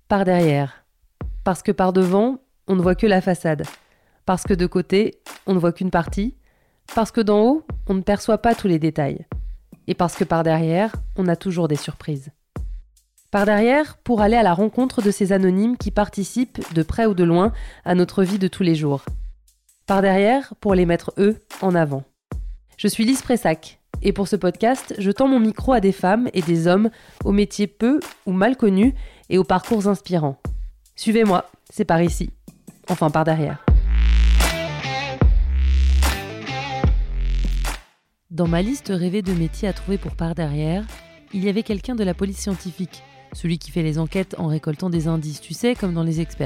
Par derrière. Parce que par devant, on ne voit que la façade. Parce que de côté, on ne voit qu'une partie. Parce que d'en haut, on ne perçoit pas tous les détails. Et parce que par derrière, on a toujours des surprises. Par derrière, pour aller à la rencontre de ces anonymes qui participent, de près ou de loin, à notre vie de tous les jours. Par derrière, pour les mettre, eux, en avant. Je suis Lise Pressac, et pour ce podcast, je tends mon micro à des femmes et des hommes aux métiers peu ou mal connus et aux parcours inspirants. Suivez-moi, c'est par ici. Enfin, par derrière. Dans ma liste rêvée de métiers à trouver pour par derrière, il y avait quelqu'un de la police scientifique, celui qui fait les enquêtes en récoltant des indices, tu sais, comme dans Les Experts.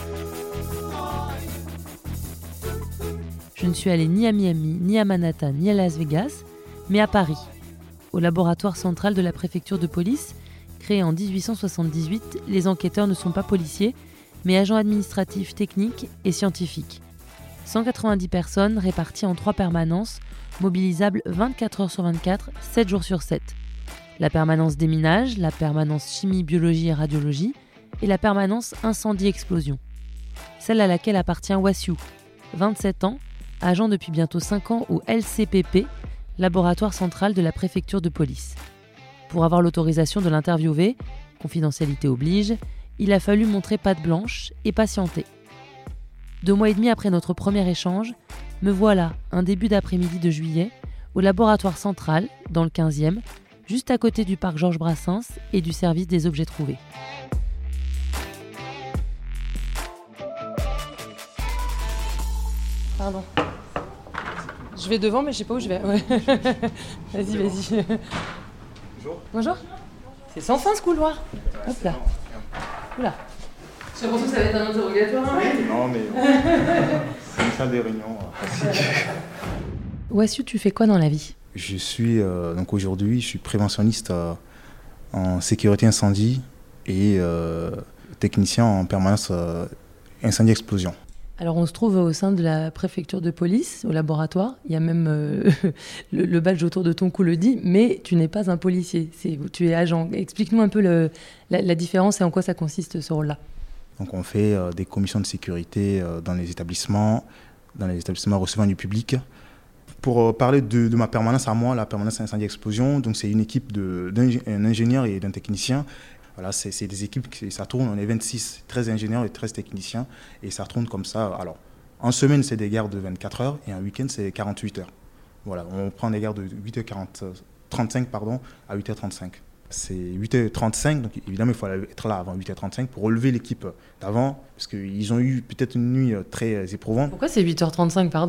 Je ne suis allée ni à Miami, ni à Manhattan, ni à Las Vegas, mais à Paris, au laboratoire central de la préfecture de police. Créé en 1878, les enquêteurs ne sont pas policiers, mais agents administratifs, techniques et scientifiques. 190 personnes réparties en 3 permanences, mobilisables 24 heures sur 24, 7 jours sur 7. La permanence déminage, la permanence chimie, biologie et radiologie, et la permanence incendie-explosion. Celle à laquelle appartient Wassiou, 27 ans, agent depuis bientôt 5 ans au LCPP, laboratoire central de la préfecture de police. Pour avoir l'autorisation de l'interviewer, confidentialité oblige, il a fallu montrer patte blanche et patienter. 2 mois et demi après notre premier échange, me voilà, un début d'après-midi de juillet, au laboratoire central, dans le 15e, juste à côté du parc Georges Brassens et du service des objets trouvés. Pardon. Je vais devant, mais je sais pas où je vais. Ouais. Vas-y. Bonjour. Bonjour. C'est sans fin ce couloir. Hop là. Oula. J'ai l'impression que ça va être un interrogatoire. Hein. Non, mais c'est une salle des réunions classique. Wassiou, tu fais quoi dans la vie ? Je suis donc aujourd'hui, je suis préventionniste en sécurité incendie et technicien en permanence incendie-explosion. Alors on se trouve au sein de la préfecture de police, au laboratoire. Il y a même le badge autour de ton cou le dit, mais tu n'es pas un policier, tu es agent. Explique-nous un peu la différence et en quoi ça consiste ce rôle-là. Donc on fait des commissions de sécurité dans les établissements recevant du public. Pour parler de ma permanence à moi, la permanence incendie-explosion, donc c'est une équipe d'un ingénieur et d'un technicien. Voilà, c'est des équipes, ça tourne, on est 26, 13 ingénieurs et 13 techniciens, et ça tourne comme ça. Alors, en semaine, c'est des gardes de 24 heures, et en week-end, c'est 48 heures. Voilà, on prend des gardes de 8h35 à 8h35. C'est 8h35, donc évidemment, il faut être là avant 8h35 pour relever l'équipe d'avant, parce qu'ils ont eu peut-être une nuit très éprouvante. Pourquoi c'est 8h35, pardon ?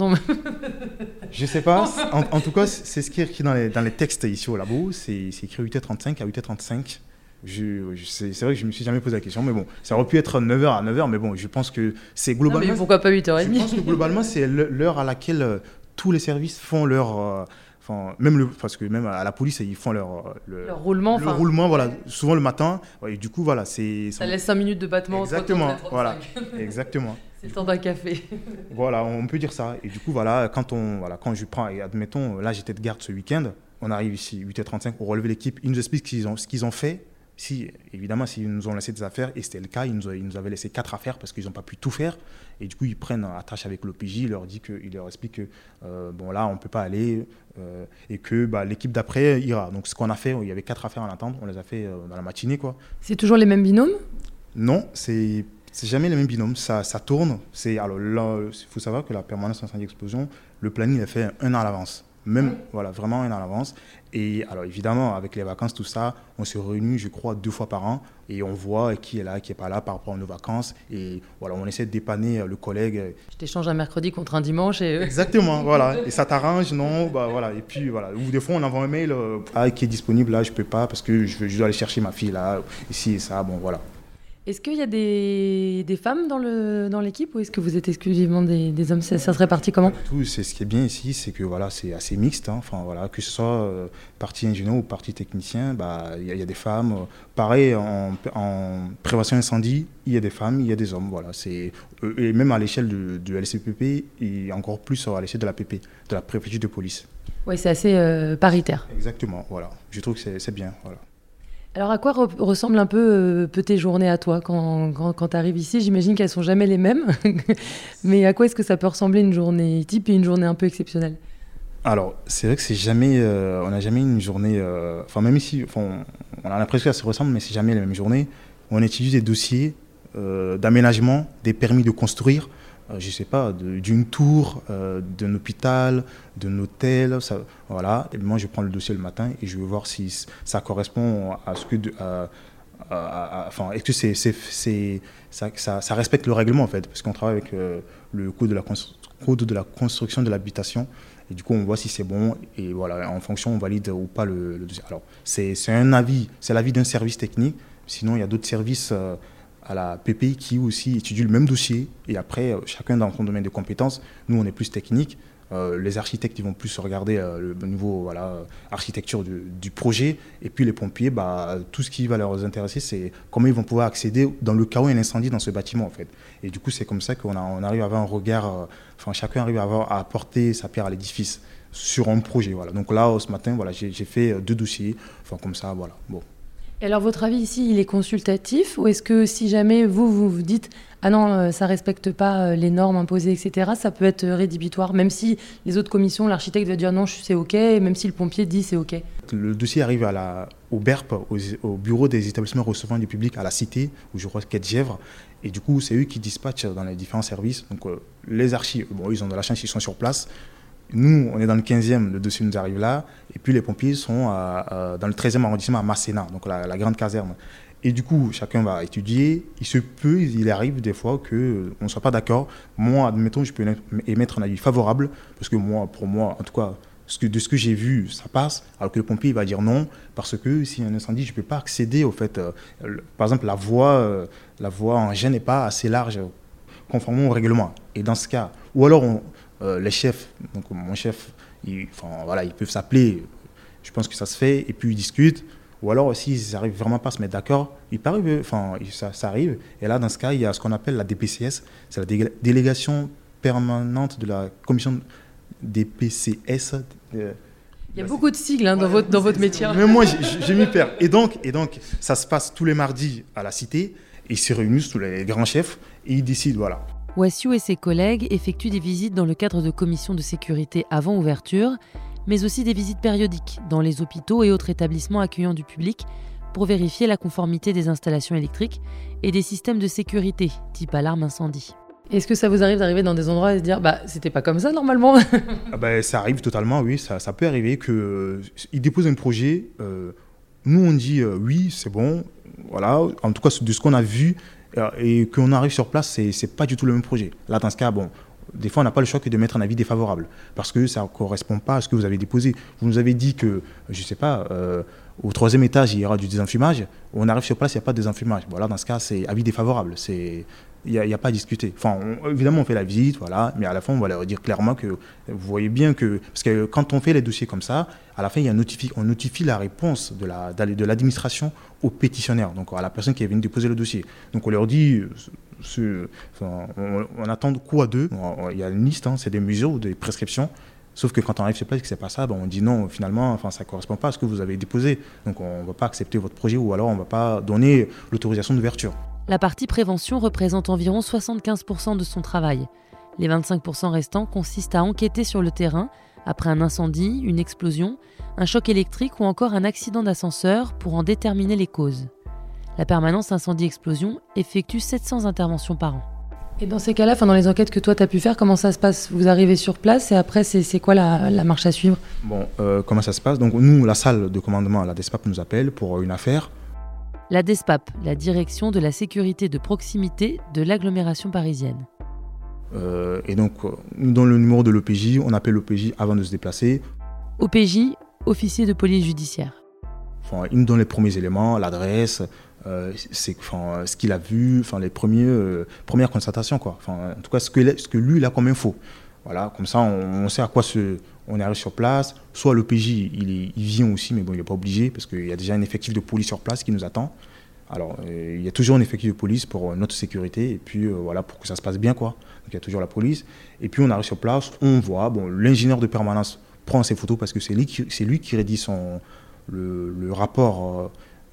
Je sais pas, en tout cas, c'est ce qui est écrit dans les textes ici au labo, c'est écrit 8h35 à 8h35. C'est vrai que je ne me suis jamais posé la question, mais bon, ça aurait pu être 9h à 9h, mais bon, je pense que c'est globalement... Non, mais pourquoi pas 8h30 ? Je pense que globalement, c'est l'heure à laquelle tous les services font leur... parce que même à la police, ils font leur roulement. Le roulement, voilà, souvent le matin. Et du coup, voilà, c'est... Ça laisse 5 minutes de battement. Exactement, voilà, exactement. C'est le temps d'un café. Voilà, on peut dire ça. Et du coup, voilà, quand je prends, et admettons, là, j'étais de garde ce week-end, on arrive ici, 8h35, pour relever l'équipe, ils nous expliquent ce qu'ils ont fait. Évidemment, s'ils nous ont laissé des affaires, et c'était le cas, ils nous avaient laissé 4 affaires parce qu'ils n'ont pas pu tout faire. Et du coup, ils prennent attache avec l'OPJ, il leur explique que là, on ne peut pas aller et que l'équipe d'après ira. Donc, ce qu'on a fait, il y avait 4 affaires en attente, on les a fait dans la matinée, quoi. C'est toujours les mêmes binômes ? Non, c'est jamais les mêmes binômes, ça tourne. Alors là, il faut savoir que la permanence incendie-explosion, le planning est fait 1 an à l'avance. Même, voilà, vraiment 1 an à l'avance. Et alors, évidemment, avec les vacances, tout ça, on se réunit, je crois, 2 fois par an. Et on voit qui est là, qui n'est pas là par rapport à nos vacances. Et voilà, on essaie de dépanner le collègue. Je t'échange un mercredi contre un dimanche et... Exactement, voilà. Et ça t'arrange, non ? Voilà. Et puis, voilà. Ou des fois, on envoie un mail, qui est disponible, là, je ne peux pas, parce que je dois aller chercher ma fille, là, ici et ça, bon, voilà. Est-ce qu'il y a des femmes dans l'équipe ou est-ce que vous êtes exclusivement des hommes ? Ça se répartit comment ? C'est ce qui est bien ici, c'est que voilà, c'est assez mixte. Hein. Enfin, voilà, que ce soit partie ingénieur ou partie technicien, il y a des femmes. Pareil, en prévention incendie, il y a des femmes, il y a des hommes. Voilà, et même à l'échelle de LCPP et encore plus à l'échelle de la PP, de la préfecture de police. Oui, c'est assez paritaire. Exactement, voilà. Je trouve que c'est bien, voilà. Alors à quoi ressemblent un peu tes journées à toi quand tu arrives ici? J'imagine qu'elles sont jamais les mêmes, mais à quoi est-ce que ça peut ressembler une journée type et une journée un peu exceptionnelle? Alors, c'est vrai que c'est jamais, on n'a jamais une journée, même ici, on a l'impression qu'elle se ressemble, mais c'est jamais la même journée. On étudie des dossiers d'aménagement, des permis de construire, je sais pas, d'une tour, d'un hôpital, d'un hôtel, voilà. Et moi, je prends le dossier le matin et je veux voir si ça correspond à ce que, est-ce que ça respecte le règlement en fait, parce qu'on travaille avec le code de la construction de l'habitation. Et du coup, on voit si c'est bon et voilà, en fonction, on valide ou pas le dossier. Alors, c'est un avis, c'est l'avis d'un service technique. Sinon, il y a d'autres services à la PPI qui aussi étudient le même dossier. Et après, chacun dans son domaine de compétences. Nous, on est plus technique. Les architectes, ils vont plus regarder le niveau architecture du projet. Et puis les pompiers, tout ce qui va leur intéresser, c'est comment ils vont pouvoir accéder dans le cas où il y a un incendie dans ce bâtiment en fait. Et du coup, c'est comme ça qu'on arrive à avoir un regard, chacun arrive à apporter sa pierre à l'édifice sur un projet. Voilà. Donc là, ce matin, voilà, j'ai fait 2 dossiers, comme ça, voilà. Bon. Et alors votre avis ici, il est consultatif ou est-ce que si jamais vous dites ah non, ça ne respecte pas les normes imposées, etc., ça peut être rédhibitoire, même si les autres commissions, l'architecte va dire non, c'est OK, et même si le pompier dit c'est OK? Le dossier arrive au BERP, au bureau des établissements recevant du public à la Cité, où je crois qu'est Gèvres, et du coup c'est eux qui dispatchent dans les différents services. Donc les archis, ils ont de la chance, ils sont sur place. Nous, on est dans le 15e, le dossier nous arrive là, et puis les pompiers sont dans le 13e arrondissement à Masséna, donc la grande caserne. Et du coup, chacun va étudier. Il arrive des fois qu'on ne soit pas d'accord. Moi, admettons, je peux émettre un avis favorable, parce que pour moi, en tout cas, de ce que j'ai vu, ça passe, alors que le pompier il va dire non, parce que s'il y a un incendie, je ne peux pas accéder au fait. Par exemple, la voie en G n'est pas assez large, conformément au règlement. Et dans ce cas, ou alors les chefs, donc mon chef, ils peuvent s'appeler, je pense que ça se fait, et puis ils discutent. Ou alors, s'ils n'arrivent vraiment pas à se mettre d'accord, ça arrive. Et là, dans ce cas, il y a ce qu'on appelle la DPCS, c'est la délégation permanente de la commission DPCS. Il y a beaucoup de sigles dans votre métier. Mais moi, je m'y perds. Et donc, ça se passe tous les mardis à la Cité. Ils se réunissent, tous les grands chefs, et ils décident, voilà. Wassiou et ses collègues effectuent des visites dans le cadre de commissions de sécurité avant ouverture, mais aussi des visites périodiques dans les hôpitaux et autres établissements accueillant du public pour vérifier la conformité des installations électriques et des systèmes de sécurité, type alarme incendie. Est-ce que ça vous arrive d'arriver dans des endroits et de dire « c'était pas comme ça normalement ?» Ça arrive totalement, oui. Ça peut arriver qu'ils déposent un projet. Nous, on dit oui, c'est bon. Voilà. En tout cas, de ce qu'on a vu et qu'on arrive sur place, c'est pas du tout le même projet. Là, dans ce cas, des fois, on n'a pas le choix que de mettre un avis défavorable parce que ça ne correspond pas à ce que vous avez déposé. Vous nous avez dit que, je ne sais pas, au 3e étage, il y aura du désenfumage. On arrive sur place, il n'y a pas de désenfumage. Voilà, dans ce cas, c'est avis défavorable. Il n'y a pas à discuter. Évidemment, on fait la visite, voilà, mais à la fin, on va leur dire clairement que vous voyez bien que... Parce que quand on fait les dossiers comme ça, à la fin, on notifie la réponse de l'administration au pétitionnaire, donc à la personne qui est venue déposer le dossier. Donc on leur dit... on attend quoi d'eux? Il y a une liste, c'est des mesures ou des prescriptions. Sauf que quand on arrive sur place et que c'est pas ça, on dit non, finalement, ça ne correspond pas à ce que vous avez déposé. Donc on ne va pas accepter votre projet ou alors on ne va pas donner l'autorisation d'ouverture. La partie prévention représente environ 75% de son travail. Les 25% restants consistent à enquêter sur le terrain après un incendie, une explosion, un choc électrique ou encore un accident d'ascenseur pour en déterminer les causes. La permanence incendie-explosion effectue 700 interventions par an. Et dans ces cas-là, dans les enquêtes que toi tu as pu faire, comment ça se passe? Vous arrivez sur place et après c'est quoi la marche à suivre? Comment ça se passe? Donc nous, la salle de commandement, la DESPAP nous appelle pour une affaire. La DESPAP, la direction de la sécurité de proximité de l'agglomération parisienne. Et donc, nous donnons le numéro de l'OPJ, on appelle l'OPJ avant de se déplacer. OPJ, officier de police judiciaire. Il nous donne les premiers éléments, l'adresse, ce qu'il a vu, les premières constatations, quoi. En tout cas, ce que lui il a comme info. Voilà, comme ça, on sait à quoi on arrive sur place. Soit l'OPJ, il vient aussi, mais il n'est pas obligé, parce qu'il y a déjà un effectif de police sur place qui nous attend. Alors, il y a toujours un effectif de police pour notre sécurité, et puis pour que ça se passe bien, quoi. Donc, il y a toujours la police. Et puis, on arrive sur place, on voit, l'ingénieur de permanence prend ses photos, parce que c'est lui qui rédige le rapport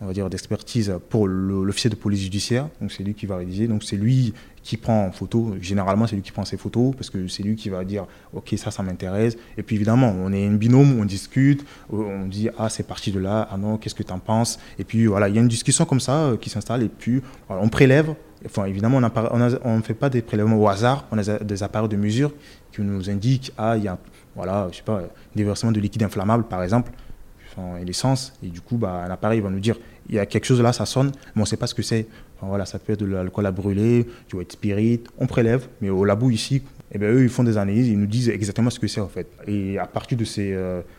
on va dire, d'expertise pour l'officier de police judiciaire. Donc c'est lui qui va rédiger. Donc c'est lui qui prend en photo. Généralement, c'est lui qui prend ses photos parce que c'est lui qui va dire « Ok, ça m'intéresse ». Et puis évidemment, on est un binôme, on discute, on dit « Ah, c'est parti de là. Ah non, qu'est-ce que tu en penses ?» Et puis voilà, il y a une discussion comme ça qui s'installe et puis voilà, on prélève. Enfin, évidemment, on ne fait pas des prélèvements au hasard. On a des appareils de mesure qui nous indiquent « Ah, il y a voilà, je sais pas, déversement de liquide inflammable, par exemple. » Et l'essence, et du coup un appareil va nous dire il y a quelque chose là, ça sonne, mais on ne sait pas ce que c'est. Enfin, voilà, ça peut être de l'alcool à brûler, du white spirit, on prélève, mais au labo ici, eh bien, eux ils font des analyses, ils nous disent exactement ce que c'est en fait. Et à partir de ces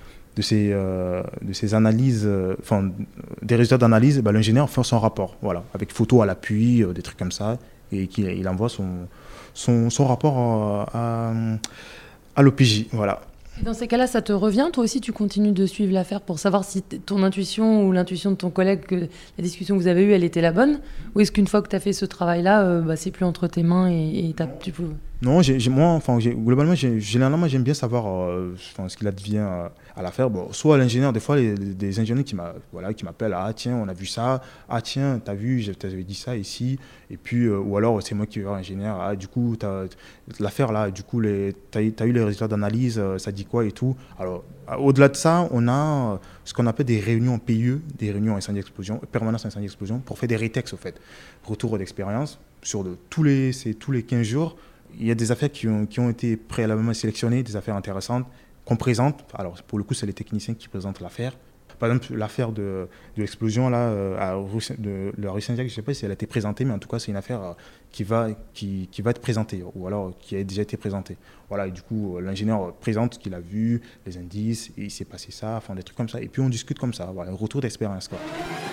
analyses, des résultats d'analyse, l'ingénieur fait son rapport, voilà, avec photo à l'appui, des trucs comme ça, et il envoie son rapport à l'OPJ, voilà. Et dans ces cas-là, ça te revient? Toi aussi, tu continues de suivre l'affaire pour savoir si ton intuition ou l'intuition de ton collègue, que la discussion que vous avez eue, elle était la bonne? Ou est-ce qu'une fois que tu as fait ce travail-là, c'est plus entre tes mains et tu peux... Non, globalement, généralement, j'aime bien savoir ce qu'il advient à l'affaire. Bon, soit l'ingénieur, des fois, des ingénieurs qui m'appellent, ah tiens, on a vu ça, ah tiens, t'as vu, je t'avais dit ça ici, et puis, ou alors c'est moi qui vais voir l'ingénieur, ah du coup, l'affaire là, du coup, t'as eu les résultats d'analyse, ça dit quoi et tout. Alors, au-delà de ça, on a ce qu'on appelle des réunions PIE, des réunions incendie-explosion, permanence incendie-explosion, pour faire des rétextes, au fait, retour d'expérience, tous les 15 jours. Il y a des affaires qui ont été préalablement sélectionnées, des affaires intéressantes, qu'on présente. Alors, pour le coup, c'est les techniciens qui présentent l'affaire. Par exemple, l'affaire de l'explosion là, de la rue Saint-Jacques, je ne sais pas si elle a été présentée, mais en tout cas, c'est une affaire qui va être présentée, ou alors qui a déjà été présentée. Voilà, et du coup, l'ingénieur présente ce qu'il a vu, les indices, et il s'est passé ça, enfin, des trucs comme ça. Et puis, on discute comme ça, voilà, un retour d'expérience, quoi.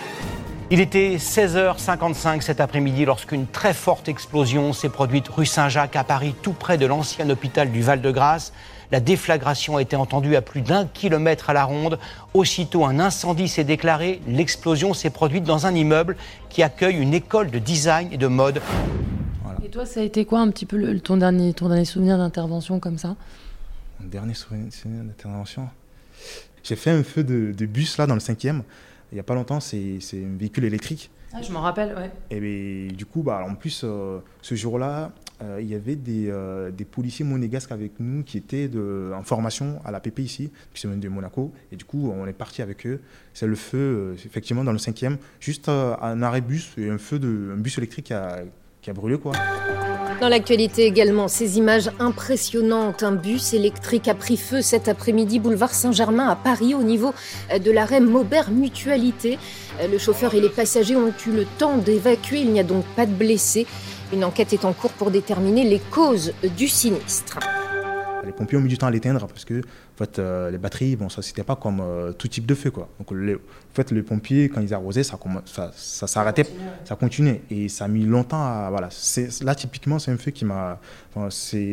Il était 16h55 cet après-midi lorsqu'une très forte explosion s'est produite rue Saint-Jacques à Paris, tout près de l'ancien hôpital du Val-de-Grâce. La déflagration a été entendue à plus d'1 kilomètre à la ronde. Aussitôt, un incendie s'est déclaré. L'explosion s'est produite dans un immeuble qui accueille une école de design et de mode. Voilà. Et toi, ça a été quoi un petit peu ton dernier souvenir d'intervention comme ça? Mon dernier souvenir d'intervention, j'ai fait un feu de bus là dans le 5e. Il n'y a pas longtemps, c'est un véhicule électrique. Ah, je m'en rappelle, ouais. Et bien, du coup, en plus, ce jour-là, il y avait des policiers monégasques avec nous qui étaient en formation à l'APP ici, qui sont venus de Monaco. Et du coup, on est parti avec eux. C'est le feu, effectivement, dans le 5e, juste un arrêt bus et un bus électrique qui a brûlé, quoi. Dans l'actualité également, ces images impressionnantes. Un bus électrique a pris feu cet après-midi, boulevard Saint-Germain à Paris, au niveau de l'arrêt Maubert Mutualité. Le chauffeur et les passagers ont eu le temps d'évacuer. Il n'y a donc pas de blessés. Une enquête est en cours pour déterminer les causes du sinistre. Les pompiers ont mis du temps à l'éteindre parce que en fait, les batteries, ça c'était pas comme tout type de feu, quoi. Donc en fait, les pompiers, quand ils arrosaient, ça s'arrêtait, ça continuait. Et ça a mis longtemps à... Voilà. Là, typiquement, c'est un feu qui m'a... c'est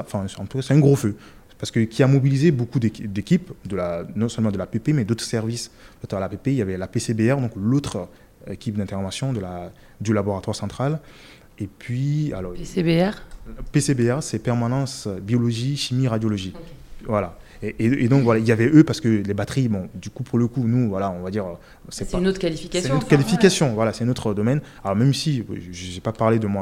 un gros feu. Parce que qui a mobilisé beaucoup d'équipes, non seulement de l'APP, mais d'autres services. À l'APP, il y avait la PCBR, donc l'autre équipe d'intervention du laboratoire central. Et puis... Alors, PCBR, c'est permanence biologie, chimie, radiologie. Okay. Voilà. Et donc, voilà, il y avait eux parce que les batteries, du coup, pour le coup, nous, voilà, on va dire... C'est une autre qualification. C'est une autre qualification, voilà, c'est notre domaine. Alors, même si je n'ai pas parlé de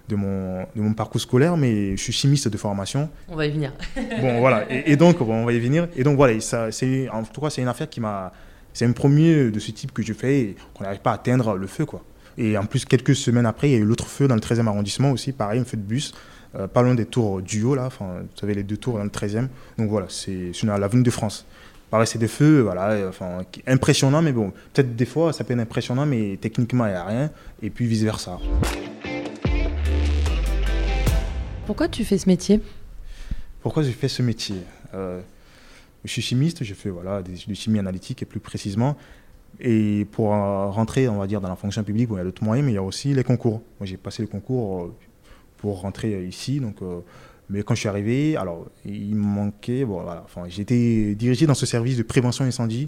mon parcours scolaire, mais je suis chimiste de formation. On va y venir. Bon, voilà. Et donc, on va y venir. Et donc, voilà, en tout cas, c'est une affaire qui m'a... C'est un premier de ce type que je fais et qu'on n'arrive pas à atteindre le feu, quoi. Et en plus, quelques semaines après, il y a eu l'autre feu dans le 13e arrondissement aussi, pareil, un feu de bus, pas loin des tours du haut, là, vous savez, les 2 tours dans le 13e. Donc voilà, c'est à l'avenue de France. Pareil, c'est des feux, voilà, impressionnants, mais bon, peut-être des fois, ça peut être impressionnant, mais techniquement, il n'y a rien, et puis vice-versa. Pourquoi tu fais ce métier? Pourquoi je fais ce métier? Je suis chimiste, je fais des études de chimie analytique, et plus précisément. Et pour rentrer, on va dire, dans la fonction publique, il y a d'autres moyens, mais il y a aussi les concours. Moi, j'ai passé le concours pour rentrer ici. Donc, mais quand je suis arrivé, alors, il me manquait... j'ai été dirigé dans ce service de prévention incendie.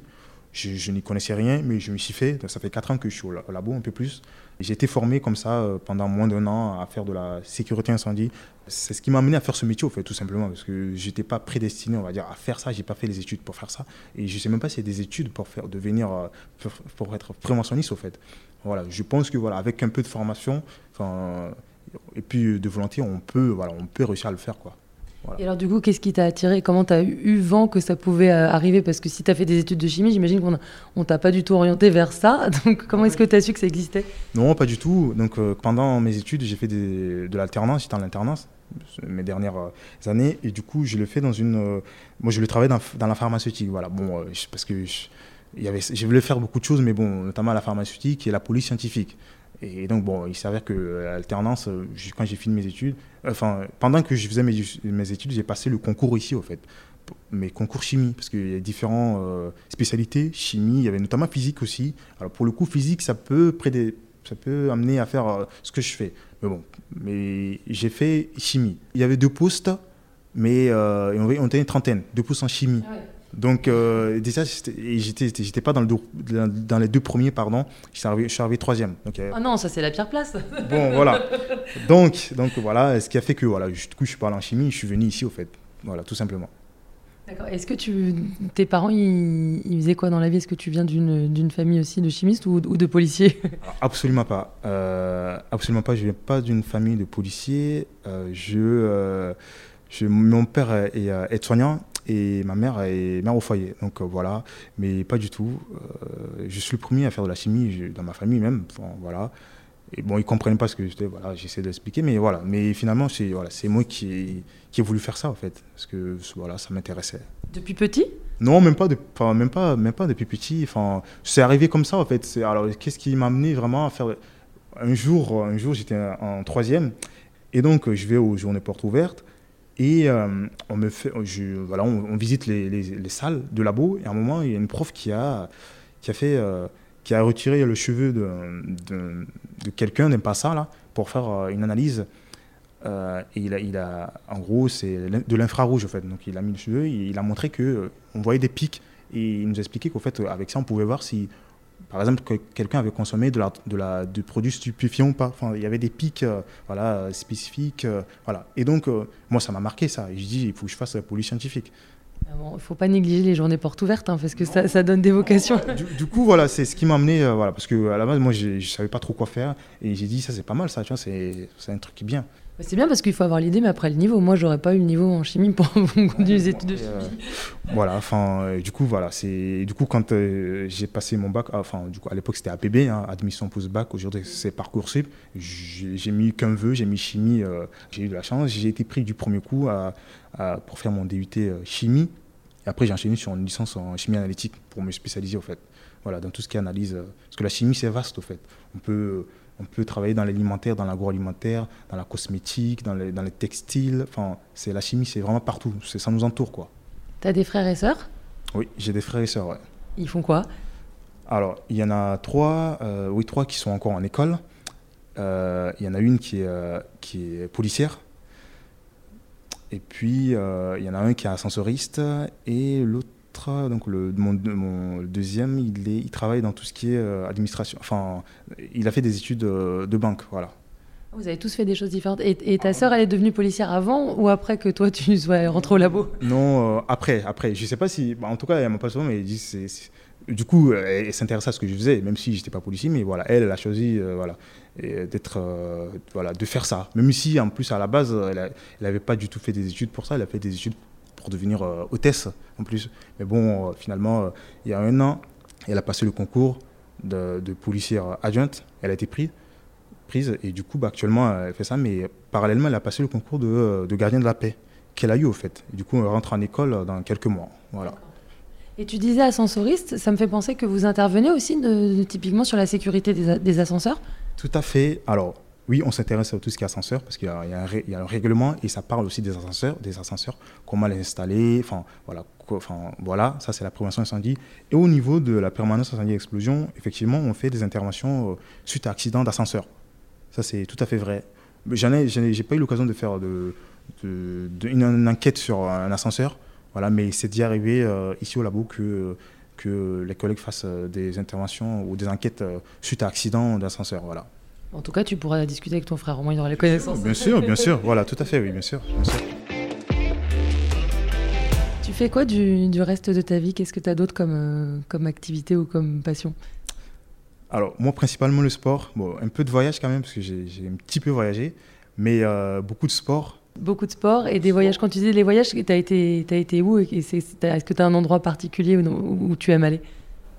je n'y connaissais rien, mais je me suis fait. Ça fait 4 ans que je suis au labo, un peu plus. J'ai été formé comme ça pendant moins d'1 an à faire de la sécurité incendie. C'est ce qui m'a amené à faire ce métier, au fait, tout simplement, parce que je n'étais pas prédestiné, on va dire, à faire ça. Je n'ai pas fait les études pour faire ça. Et je ne sais même pas s'il y a des études pour être préventionniste, au fait. Voilà, je pense que voilà, avec un peu de formation et puis de volonté, on peut réussir à le faire, quoi. Voilà. Et alors du coup, qu'est-ce qui t'a attiré? Comment tu as eu vent que ça pouvait arriver? Parce que si tu as fait des études de chimie, j'imagine qu'on ne t'a pas du tout orienté vers ça. Donc comment est-ce que tu as su que ça existait? Non, pas du tout. Donc pendant mes études, j'ai fait de l'alternance. J'étais en alternance mes dernières années. Et du coup, je le fais moi, je le travaille dans la pharmaceutique. Voilà. Bon, parce que je voulais faire beaucoup de choses, mais bon, notamment la pharmaceutique et la police scientifique. Et donc, bon, il s'avère que l'alternance, quand j'ai fini mes études, pendant que je faisais mes études, j'ai passé le concours ici, au fait. Mes concours chimie, parce qu'il y a différentes spécialités. Chimie, il y avait notamment physique aussi. Alors, pour le coup, physique, ça peut amener à faire ce que je fais. Mais j'ai fait chimie. Il y avait 2 postes, mais on était une trentaine, 2 postes en chimie. Ah ouais. Donc, déjà, j'étais pas dans les 2 premiers, pardon. Je suis arrivé 3e. Donc, ah non, ça, c'est la pire place. Bon, voilà. Donc, voilà, ce qui a fait que, voilà, du coup, je suis pas allé en chimie, je suis venu ici, au fait. Voilà, tout simplement. D'accord. Est-ce que tes parents, ils faisaient quoi dans la vie? Est-ce que tu viens d'une famille aussi de chimistes ou de policiers? Alors, absolument pas. Absolument pas. Je viens pas d'une famille de policiers. Mon père est aide-soignant. Et ma mère est mère au foyer, donc voilà, mais pas du tout. Je suis le premier à faire de la chimie dans ma famille même, voilà. Et bon, ils comprennent pas ce que j'étais, voilà, j'essaie de l'expliquer, mais voilà. Mais finalement, c'est moi qui ai voulu faire ça en fait, parce que voilà, ça m'intéressait. Depuis petit? Non, même pas depuis petit. Enfin, c'est arrivé comme ça en fait. Alors, qu'est-ce qui m'a amené vraiment à faire? Un jour, j'étais en 3e, et donc je vais aux journées portes ouvertes. Et on visite les salles de labo. Et à un moment, il y a une prof qui a retiré le cheveu de quelqu'un d'un passant là, pour faire une analyse. Et en gros, c'est de l'infrarouge en fait. Donc il a mis le cheveu, il a montré qu'on voyait des pics. Et il nous a expliqué qu'en fait, avec ça, on pouvait voir si, par exemple, que quelqu'un avait consommé de produits stupéfiants ou pas. Enfin, il y avait des pics spécifiques. Voilà. Et donc, moi, ça m'a marqué ça. Et je dis, il faut que je fasse la police scientifique. Il ne faut pas négliger les journées portes ouvertes, parce que ça donne des vocations. Du coup, voilà, c'est ce qui m'a amené. Voilà, parce qu'à la base, moi, je ne savais pas trop quoi faire. Et j'ai dit, ça, c'est pas mal, ça. Tu vois, c'est un truc qui est bien. C'est bien parce qu'il faut avoir l'idée, mais après le niveau. Moi, j'aurais pas eu le niveau en chimie pour des études de chimie. Voilà, du coup, quand j'ai passé mon bac, du coup, à l'époque, c'était APB, admission post-bac. Aujourd'hui, c'est Parcoursup. J'ai mis qu'un vœu, j'ai mis chimie. J'ai eu de la chance. J'ai été pris du premier coup pour faire mon DUT chimie. Et après, j'ai enchaîné sur une licence en chimie analytique pour me spécialiser, au fait. Voilà, dans tout ce qui est analyse. Parce que la chimie, c'est vaste, au fait. On peut travailler dans l'alimentaire, dans l'agroalimentaire, dans la cosmétique, dans les textiles. Enfin, la chimie, c'est vraiment partout. Ça nous entoure, quoi. T'as des frères et sœurs? Oui, j'ai des frères et sœurs, ouais. Ils font quoi? Alors, il y en a 3 qui sont encore en école. Il y en a une qui est policière. Et puis, il y en a un qui est ascensoriste. Et l'autre, donc mon deuxième, il travaille dans tout ce qui est administration. Enfin, il a fait des études de banque, voilà. Vous avez tous fait des choses différentes. Et ta sœur, elle est devenue policière avant ou après que toi, tu sois rentré au labo? Non, après. Je sais pas si... en tout cas, elle m'a pas souvent, mais elle dit... Du coup, elle s'intéressait à ce que je faisais, même si je n'étais pas policier, mais voilà, elle a choisi de faire ça. Même si, en plus, à la base, elle n'avait pas du tout fait des études pour ça, elle a fait des études pour devenir hôtesse en plus. Mais bon, finalement, il y a 1 an, elle a passé le concours de policière adjointe. Elle a été prise. Et du coup, actuellement, elle fait ça. Mais parallèlement, elle a passé le concours de gardien de la paix qu'elle a eu, au fait. Et du coup, elle rentre en école dans quelques mois. Voilà. Et tu disais ascensoriste, ça me fait penser que vous intervenez aussi typiquement sur la sécurité des ascenseurs? Tout à fait. Alors, oui, on s'intéresse à tout ce qui est ascenseur parce qu'il y a un règlement et ça parle aussi des ascenseurs, comment les installer, voilà, ça c'est la prévention incendie. Et au niveau de la permanence incendie et explosion, effectivement, on fait des interventions suite à accident d'ascenseur. Ça c'est tout à fait vrai. J'ai pas eu l'occasion de faire une enquête sur un ascenseur, voilà, mais c'est déjà arrivé ici au labo que que les collègues fassent des interventions ou des enquêtes suite à accident d'ascenseur. Voilà. En tout cas, tu pourras discuter avec ton frère, au moins il aura les connaissances. Bien sûr, voilà, tout à fait, oui, bien sûr. Tu fais quoi du reste de ta vie ? Qu'est-ce que tu as d'autre comme activité ou comme passion ? Alors, moi, principalement le sport. Bon, un peu de voyage quand même, parce que j'ai un petit peu voyagé, mais beaucoup de sport. Beaucoup de sport et des voyages. Quand tu dis les voyages, t'as été où ? Est-ce que tu as un endroit particulier où tu aimes aller ?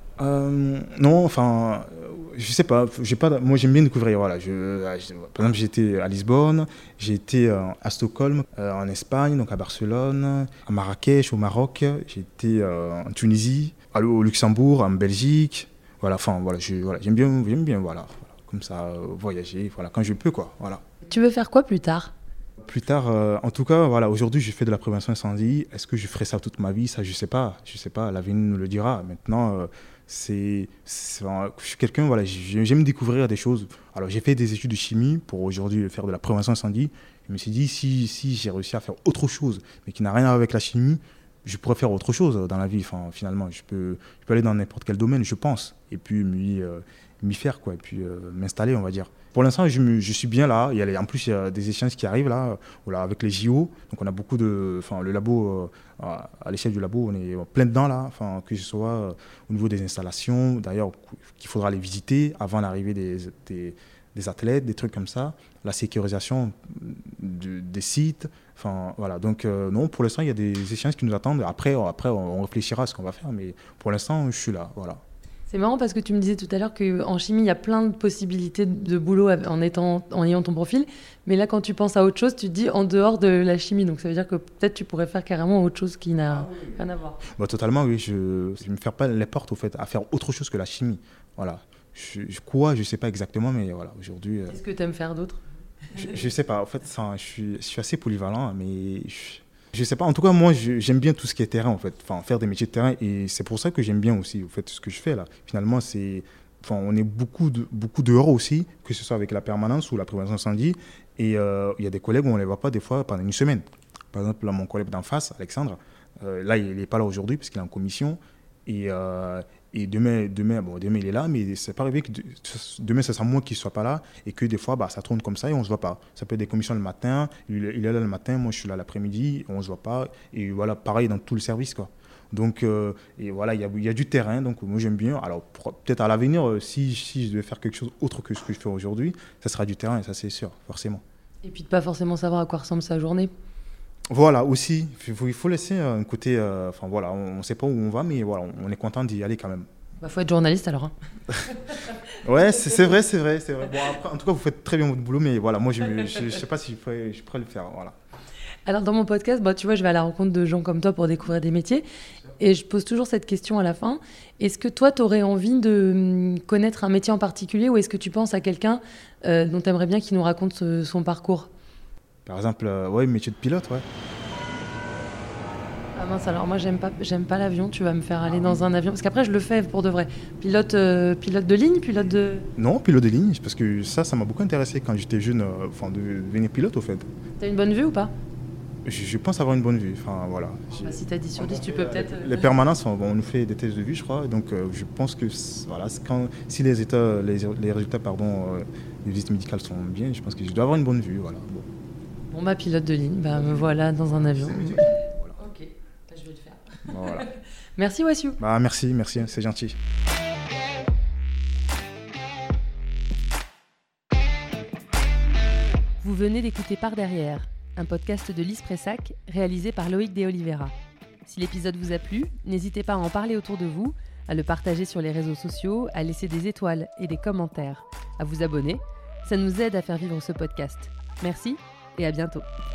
Non, enfin, je sais pas. Moi, j'aime bien découvrir. Voilà, par exemple, j'étais à Lisbonne, j'ai été à Stockholm, en Espagne, donc à Barcelone, à Marrakech, au Maroc. J'ai été en Tunisie, au Luxembourg, en Belgique. Voilà, enfin, voilà, j'aime bien, voilà, comme ça, voyager, voilà, quand je peux, quoi, voilà. Tu veux faire quoi plus tard ? Plus tard, en tout cas, voilà, aujourd'hui, je fais de la prévention incendie. Est-ce que je ferai ça toute ma vie ? Ça, je sais pas, l'avenir nous le dira. Maintenant, je suis quelqu'un, voilà, j'aime découvrir des choses. Alors, j'ai fait des études de chimie pour aujourd'hui faire de la prévention incendie. Je me suis dit, si j'ai réussi à faire autre chose, mais qui n'a rien à voir avec la chimie, je pourrais faire autre chose dans la vie. Enfin, finalement, je peux aller dans n'importe quel domaine, je pense, et puis m'y faire, quoi, et puis m'installer, on va dire. Pour l'instant, je suis bien là. En plus, il y a des échéances qui arrivent là, voilà, avec les JO. Donc, on a beaucoup le labo, à l'échelle du labo, on est plein dedans là. Enfin, que ce soit au niveau des installations, d'ailleurs, qu'il faudra les visiter avant l'arrivée des athlètes, des trucs comme ça. La sécurisation des sites. Enfin, voilà. Donc, non, pour l'instant, il y a des échéances qui nous attendent. Après, on réfléchira à ce qu'on va faire. Mais pour l'instant, je suis là. Voilà. C'est marrant parce que tu me disais tout à l'heure qu'en chimie, il y a plein de possibilités de boulot en ayant ton profil. Mais là, quand tu penses à autre chose, tu te dis en dehors de la chimie. Donc, ça veut dire que peut-être tu pourrais faire carrément autre chose qui n'a rien à voir. Bah, totalement, oui. Je ne me ferme pas les portes au fait, à faire autre chose que la chimie. Voilà. Je ne sais pas exactement, mais voilà, aujourd'hui... Qu'est-ce que tu aimes faire d'autre ? Je ne sais pas. En fait, je suis assez polyvalent, mais... Je sais pas, en tout cas, moi, j'aime bien tout ce qui est terrain, en fait. Enfin, faire des métiers de terrain, et c'est pour ça que j'aime bien aussi, en fait, ce que je fais là. Finalement, on est beaucoup dehors aussi, que ce soit avec la permanence ou la prévention incendie, et il y a des collègues où on ne les voit pas des fois pendant une semaine. Par exemple, là, mon collègue d'en face, Alexandre, là, il n'est pas là aujourd'hui parce qu'il est en commission, et demain, il est là, mais c'est pas arrivé que demain, ça sera moi qui ne soit pas là et que des fois, ça tourne comme ça et on ne se voit pas. Ça peut être des commissions le matin, il est là le matin, moi je suis là l'après-midi, on ne se voit pas. Et voilà, pareil dans tout le service, quoi. Donc, et voilà, il y a du terrain, donc moi j'aime bien. Alors, peut-être à l'avenir, si je devais faire quelque chose autre que ce que je fais aujourd'hui, ça sera du terrain, et ça c'est sûr, forcément. Et puis de pas forcément savoir à quoi ressemble sa journée. Voilà, aussi, il faut laisser un côté... Enfin voilà, on ne sait pas où on va, mais voilà, on est content d'y aller quand même. Faut être journaliste alors. Hein. Ouais, c'est vrai. Bon, après, en tout cas, vous faites très bien votre boulot, mais voilà, moi, je sais pas si je pourrais le faire, voilà. Alors, dans mon podcast, tu vois, je vais à la rencontre de gens comme toi pour découvrir des métiers. Et je pose toujours cette question à la fin. Est-ce que toi, tu aurais envie de connaître un métier en particulier ou est-ce que tu penses à quelqu'un dont tu aimerais bien qu'il nous raconte son parcours ? Par exemple, métier de pilote, ouais. Ah mince, alors moi j'aime pas l'avion, tu vas me faire aller dans un avion, parce qu'après je le fais pour de vrai. Pilote de ligne, pilote de... Non, pilote de ligne, parce que ça m'a beaucoup intéressé quand j'étais jeune, de devenir pilote au fait. T'as une bonne vue ou pas ? Je pense avoir une bonne vue, enfin voilà. Si t'as 10 sur 10, tu peux peut-être... Les permanences, on nous fait des tests de vue, je crois, donc je pense que voilà, si les résultats des visites médicales sont bien, je pense que je dois avoir une bonne vue, voilà. Bon, pilote de ligne, me voilà dans un avion. Voilà. Ok, je vais le faire. Voilà. Merci Wassiou. Merci, c'est gentil. Vous venez d'écouter Par Derrière, un podcast de Lise Pressac, réalisé par Loïc De Oliveira. Si l'épisode vous a plu, n'hésitez pas à en parler autour de vous, à le partager sur les réseaux sociaux, à laisser des étoiles et des commentaires, à vous abonner. Ça nous aide à faire vivre ce podcast. Merci et à bientôt.